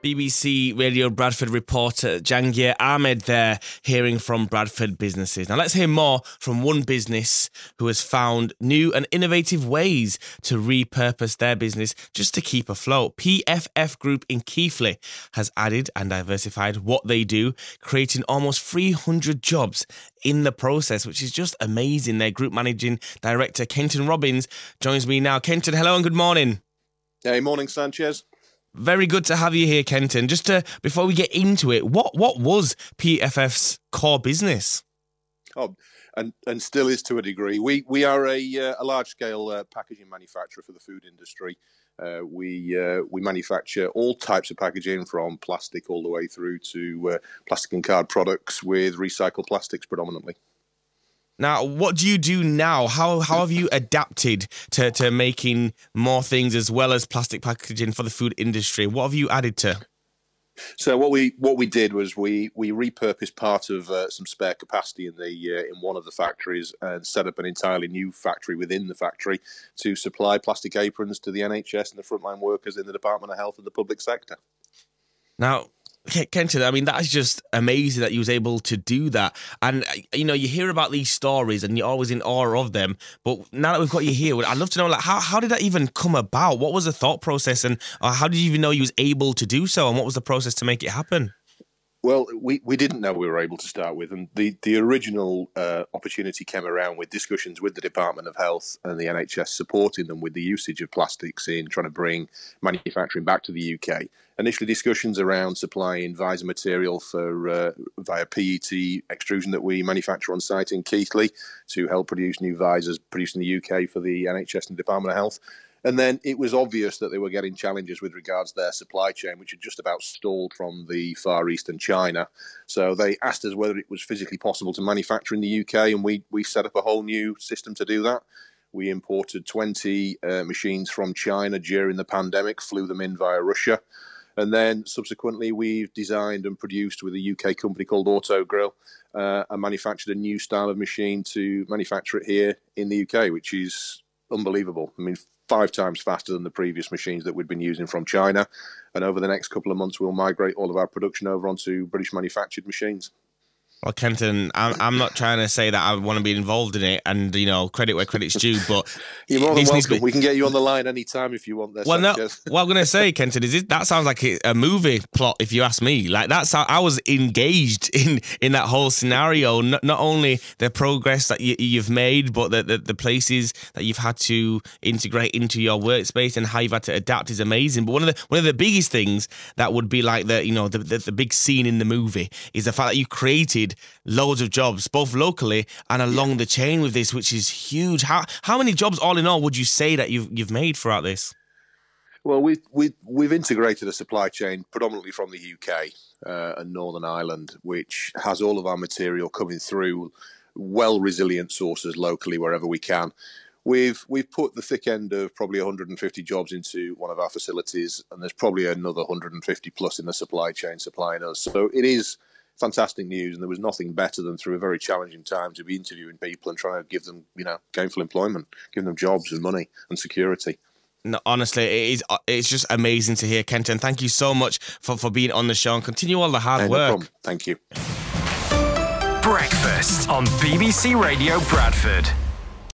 BBC Radio Bradford reporter Jangir Ahmed there, hearing from Bradford businesses. Now let's hear more from one business who has found new and innovative ways to repurpose their business just to keep afloat. PFF Group in Keighley has added and diversified what they do, creating almost 300 jobs in the process, which is just amazing. Their Group Managing Director, Kenton Robbins, joins me now. Kenton, hello and good morning. Hey, morning, Sanchez. Very good to have you here, Kenton. Just before we get into it, what was PFF's core business? Oh, and still is to a degree. We are a large-scale packaging manufacturer for the food industry. We manufacture all types of packaging, from plastic all the way through to plastic and card products with recycled plastics predominantly. Now, what do you do now? How have you adapted to making more things as well as plastic packaging for the food industry? What have you added to? So what we did was we repurposed part of some spare capacity in one of the factories and set up an entirely new factory within the factory to supply plastic aprons to the NHS and the frontline workers in the Department of Health and the public sector. Now, Kenton, I mean, that is just amazing that you was able to do that. And, you know, you hear about these stories and you're always in awe of them. But now that we've got you here, I'd love to know, like, how did that even come about? What was the thought process, and how did you even know you was able to do so? And what was the process to make it happen? Well, we didn't know we were able to start with, and the original opportunity came around with discussions with the Department of Health and the NHS supporting them with the usage of plastics in trying to bring manufacturing back to the UK. Initially, discussions around supplying visor material for via PET extrusion that we manufacture on site in Keighley to help produce new visors produced in the UK for the NHS and the Department of Health. And then it was obvious that they were getting challenges with regards to their supply chain, which had just about stalled from the Far East and China. So they asked us whether it was physically possible to manufacture in the UK, and we set up a whole new system to do that. We imported 20 machines from China during the pandemic, flew them in via Russia. And then subsequently, we've designed and produced with a UK company called Autogrill and manufactured a new style of machine to manufacture it here in the UK, which is unbelievable. I mean, 5 times faster than the previous machines that we'd been using from China. And over the next couple of months, we'll migrate all of our production over onto British manufactured machines. Well, Kenton, I'm not trying to say that I want to be involved in it, and, you know, credit where credit's due, but... You're more than welcome. We can get you on the line anytime if you want this. Well, no, what I'm going to say, Kenton, is that sounds like a movie plot, if you ask me. Like, that's how I was engaged in that whole scenario. Not only the progress that you've made, but the places that you've had to integrate into your workspace and how you've had to adapt is amazing. But one of the biggest things that would be like the big scene in the movie is the fact that you created loads of jobs, both locally and along the chain with this, which is huge. How many jobs all in all would you say that you've made throughout this? Well, we've integrated a supply chain predominantly from the UK and Northern Ireland, which has all of our material coming through resilient sources locally wherever we can. We've put the thick end of probably 150 jobs into one of our facilities, and there's probably another 150 plus in the supply chain supplying us. So it is fantastic news, and there was nothing better than through a very challenging time to be interviewing people and trying to give them, gainful employment, giving them jobs and money and security. No, honestly, it's just amazing to hear, Kenton. Thank you so much for being on the show, and continue all the hard work. No problem. Thank you. Breakfast on BBC Radio Bradford.